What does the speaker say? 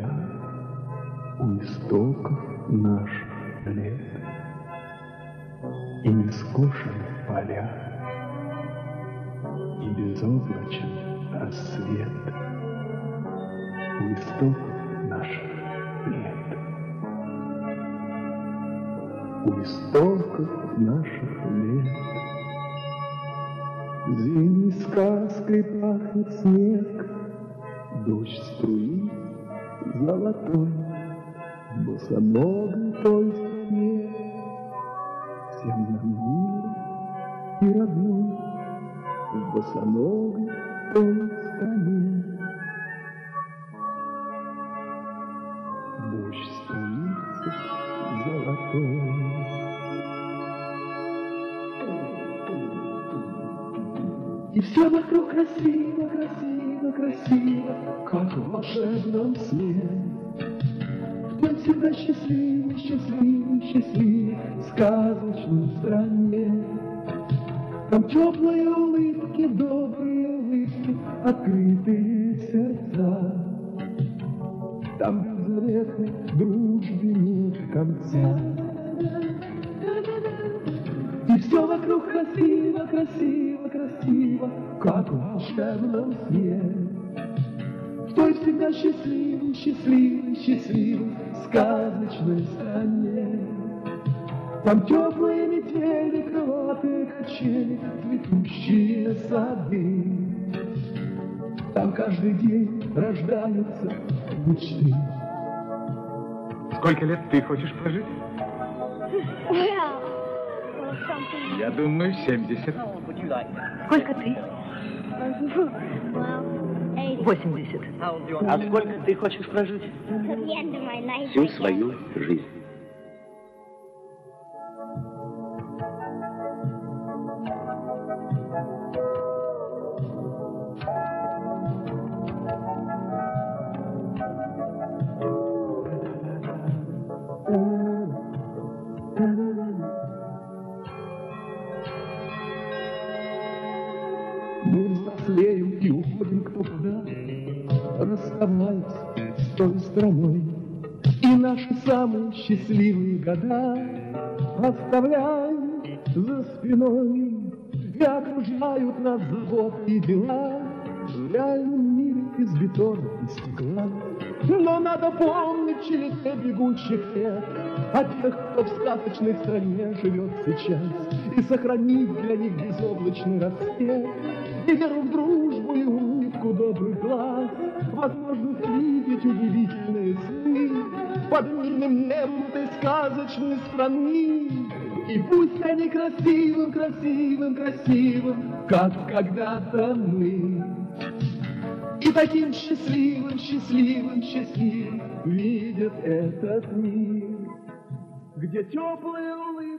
поля у истоков наших лет. И не скошены поля, и безоблачен рассвет у истоков наших лет. У истоков наших лет зимней сказкой пахнет снег, дождь струит золотой, босоногой той стране. Всем нам милый и родной в босоногой той стране. Дождь струится золотой. И все вокруг красиво, красиво, красиво, как в волшебном сне. Кто всегда счастливый, счастливый, счастливый в сказочной стране. Там теплые улыбки, добрые улыбки, открытые сердца. Там беззаветной дружбе нет конца. И все вокруг красиво, красиво, красиво, как в волшебном сне. В той всегда счастливый, счастливый, счастливый в сказочной стране. Там теплые метели, крылатые качели, цветущие сады. Там каждый день рождаются мечты. Сколько лет ты хочешь прожить? Я думаю, 70. Сколько ты? 80. А сколько ты хочешь прожить? Всю свою жизнь. Мы взрослеем и уходим кто куда, расставаясь с той страной. И наши самые счастливые года оставляем за спиной. И окружают нас заботы и дела в реальном мире из бетона и стекла. Но надо помнить череде бегущих лет о тех, кто в сказочной стране живет сейчас, и сохранить для них безоблачный рассвет, и веру в дружбу и улыбку добрых глаз, возможность видеть удивительные сны под мирным небом этой сказочной страны. И пусть они красивым, красивым, красивым, как когда-то мы. И таким счастливым, счастливым, счастливым видят этот мир, где теплые улыбки